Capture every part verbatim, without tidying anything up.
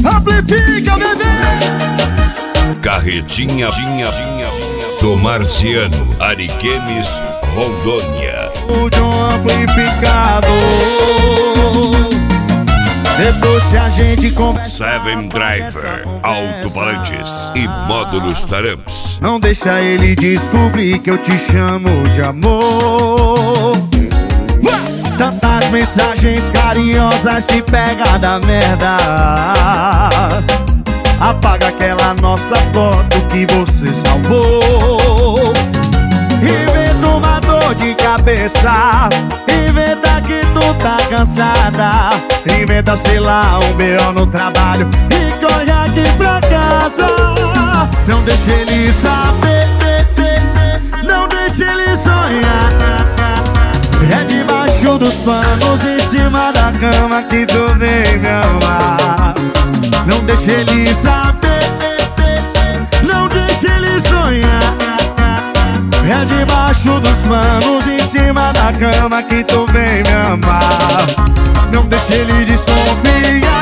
Amplifica, bebê! Carretinha do Marciano, Ariquemes, Rondônia. O de um amplificador. Depois se a gente conversa. Seven Driver, alto-falantes e módulos taramps. Não deixa ele descobrir que eu te chamo de amor. Tantas mensagens carinhosas se pega da merda. Apaga aquela nossa foto que você salvou. Inventa uma dor de cabeça. Inventa que tu tá cansada. Inventa, sei lá, um B O no trabalho e corre aqui pra casa. Não deixa ele saber. Não deixa ele sonhar. É debaixo dos panos, em cima da cama que tu vem me amar. Não deixa ele saber. Não deixa ele sonhar. É debaixo dos panos, em cima da cama que tu vem me amar. Não deixa ele desconfiar.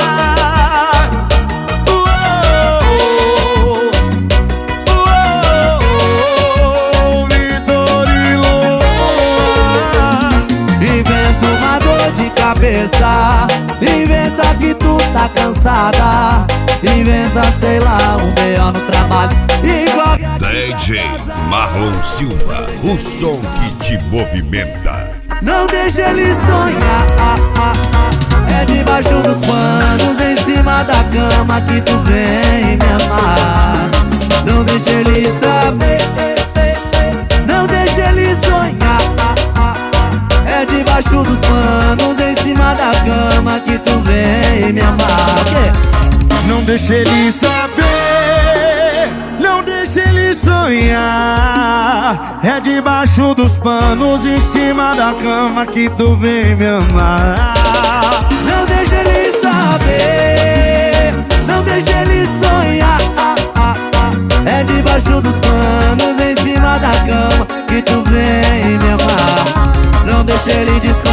Inventa que tu tá cansada. Inventa, sei lá, um B O no trabalho igual D J Marlon Silva, o som que te movimenta. Não deixa ele sonhar. É debaixo dos panos, em cima da cama que tu vem me amar. Não deixa ele saber. Não deixa ele sonhar. É debaixo dos panos, em cima da cama que tu vem me amar. Não deixa ele saber. Não deixa ele sonhar. É debaixo dos panos, em cima da cama que tu vem me amar. Não deixa ele saber. Não deixa ele sonhar. É debaixo dos panos, em cima da cama que tu vem me amar. Não deixa ele desconfiar.